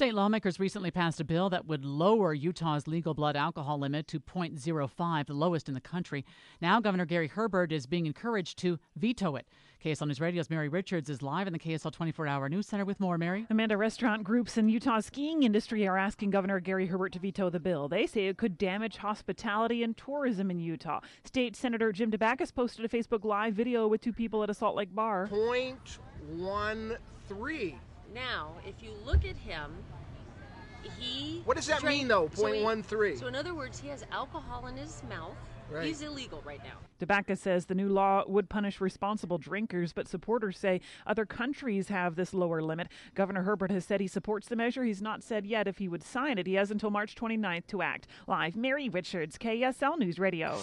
State lawmakers recently passed a bill that would lower Utah's legal blood alcohol limit to .05, the lowest in the country. Now Governor Gary Herbert is being encouraged to veto it. KSL News Radio's Mary Richards is live in the KSL 24-hour news center with more. Mary? Amanda, restaurant groups in Utah's skiing industry are asking Governor Gary Herbert to veto the bill. They say it could damage hospitality and tourism in Utah. State Senator Jim Dabakis posted a Facebook Live video with two people at a Salt Lake bar. 0.13. Now, if you look at him, what does that mean, though, 0.13? So in other words, he has alcohol in his mouth. Right. He's illegal right now. Dabakis says the new law would punish responsible drinkers, but supporters say other countries have this lower limit. Governor Herbert has said he supports the measure. He's not said yet if he would sign it. He has until March 29th to act. Live, Mary Richards, KSL News Radio.